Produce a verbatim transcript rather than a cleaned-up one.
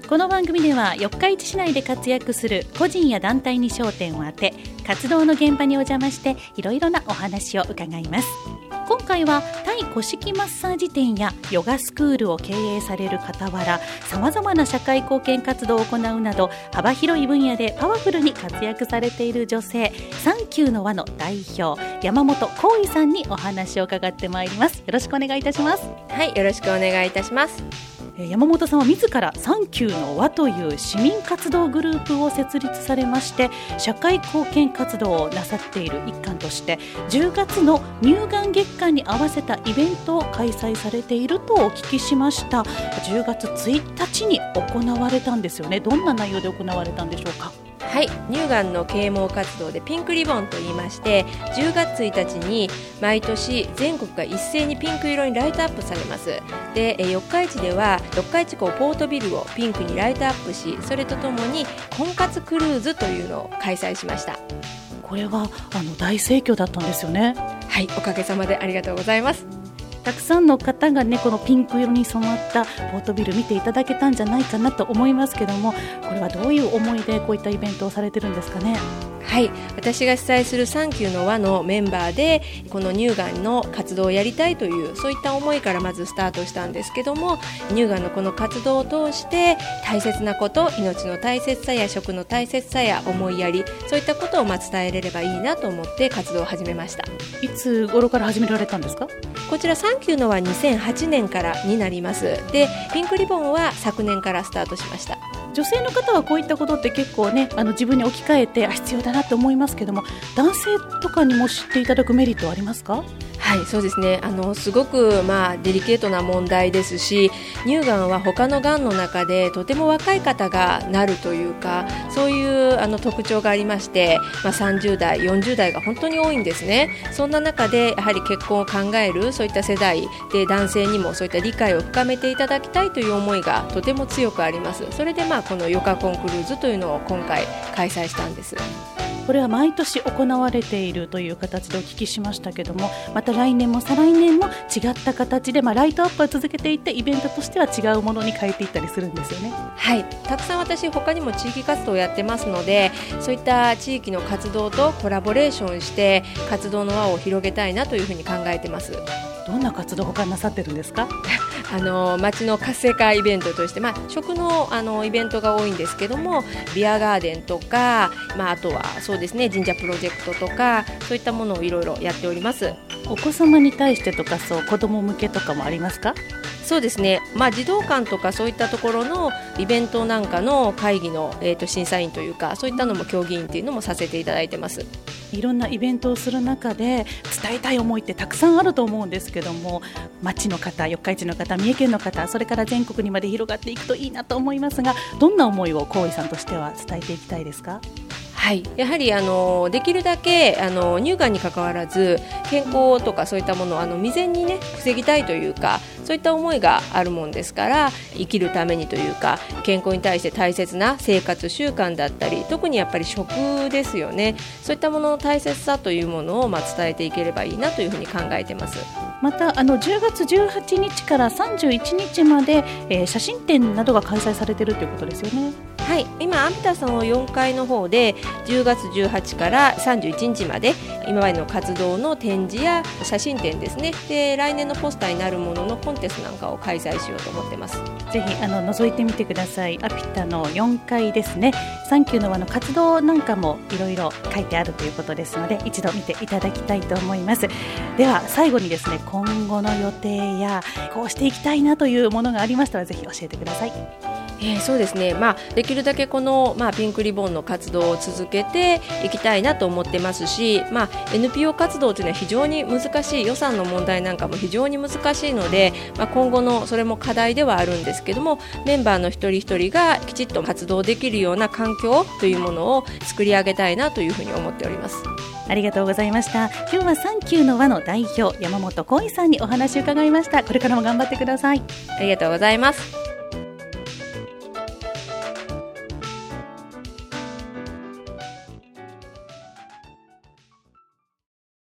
この番組では四日市市内で活躍する個人や団体に焦点を当て、活動の現場にお邪魔していろいろなお話を伺います。今回はタイ古式マッサージ店やヨガスクールを経営される傍ら、さまざまな社会貢献活動を行うなど幅広い分野でパワフルに活躍されている女性、サンキューの輪の代表、山本浩衣さんにお話を伺ってまいります。よろしくお願いいたします。 はい、よろしくお願いいたします。 山本さんは自らサンキューの輪という市民活動グループを設立されまして、社会貢献活動をなさっている一環としてじゅうがつの乳がん月間に合わせたイベントを開催されているとお聞きしました。じゅうがつついたちに行われたんですよね。どんな内容で行われたんでしょうか。 はい、乳がんの啓蒙活動でピンクリボンといいまして、じゅうがつついたちに毎年全国が一斉にピンク色にライトアップされます。で、四日市では四日市港ポートビルをピンクにライトアップし、それとともに婚活クルーズというのを開催しました。 これはあの大盛況だったんですよね。 はい、おかげさまでありがとうございます。 たくさんの方がね、このピンク色に染まったポートビル見ていただけたんじゃないかなと思いますけども、これはどういう思いでこういったイベントをされてるんですかね。 はい、私が主催するサンキューの輪のメンバーでこの乳がんの活動をやりたいという、そういった思いからまずスタートしたんですけども、乳がんのこの活動を通して大切なこと、命の大切さや食の大切さや思いやり、そういったことをまあ伝えれればいいなと思って活動を始めました。 いつ頃から始められたんですか。 こちらサンキューのはにせんはちねんからになります。で、ピンクリボンは昨年からスタートしました。 女性の方はこういったことって結構ね、あの自分に置き換えてあ必要だなと思いますけども、男性とかにも知っていただくメリットはありますか。 はい、そうですね。あのすごく、まあ、デリケートな問題ですし、乳がんは他のがんの中でとても若い方がなるというか、そういうあの特徴がありまして、まあ、さんじゅうだいよんじゅうだいが本当に多いんですね。そんな中でやはり結婚を考えるそういった世代で、男性にもそういった理解を深めていただきたいという思いがとても強くあります。それで、まあ、このヨガコンクルーズというのを今回開催したんです。 これは毎年行われているという形でお聞きしましたけども、また来年も再来年も違った形で、まあ、ライトアップは続けていってイベントとしては違うものに変えていったりするんですよね。 はい、たくさん私他にも地域活動をやってますので、そういった地域の活動とコラボレーションして活動の輪を広げたいなというふうに考えてます。 どんな活動を他になさってるんですか。 あの町の活性化イベントとして、まあ、食 の, あのイベントが多いんですけども、ビアガーデンとか、まあ、あとはそうですね、神社プロジェクトとか、そういったものをいろいろやっております。 お子様に対してとか、そう子供向けとかもありますか。 そうですね、まあ、児童館とかそういったところのイベントなんかの会議の、えー、と審査員というか、そういったのも協議員というのもさせていただいてます。 いろんなイベントをする中で伝えたい思いってたくさんあると思うんですけども、町の方、四日市の方、三重県の方、それから全国にまで広がっていくといいなと思いますが、どんな思いを浩衣さんとしては伝えていきたいですか。 はい、やはりあのできるだけあの乳がんに関わらず健康とかそういったものをあの未然に、ね、防ぎたいというか、そういった思いがあるもんですから、生きるためにというか、健康に対して大切な生活習慣だったり、特にやっぱり食ですよね。そういったものの大切さというものを、まあ、伝えていければいいなというふうに考えています。 またあのじゅうがつじゅうはちにちからさんじゅういちにちまで、えー、写真展などが開催されているということですよね。 はい、今アンピタさんのよんかいの方でじゅうがつじゅうはちからさんじゅういちにちまで今までの活動の展示や写真展ですね。で、来年のポスターになるもののコンテストなんかを開催しようと思ってます。 ぜひあの覗いてみてください。アピタのよんかいですね。サンキューの輪の活動なんかもいろいろ書いてあるということですので、一度見ていただきたいと思います。では最後にですね、今後の予定やこうしていきたいなというものがありましたら、ぜひ教えてください。 えー、そうですね、まあ、できるだけこの、まあ、ピンクリボンの活動を続けていきたいなと思ってますし、まあ、エヌピーオー 活動というのは非常に難しい、予算の問題なんかも非常に難しいので、まあ、今後のそれも課題ではあるんですけども、メンバーの一人一人がきちっと活動できるような環境というものを作り上げたいなというふうに思っております。 ありがとうございました。今日はサンキューの輪の代表、山本浩衣さんにお話を伺いました。これからも頑張ってください。 ありがとうございます。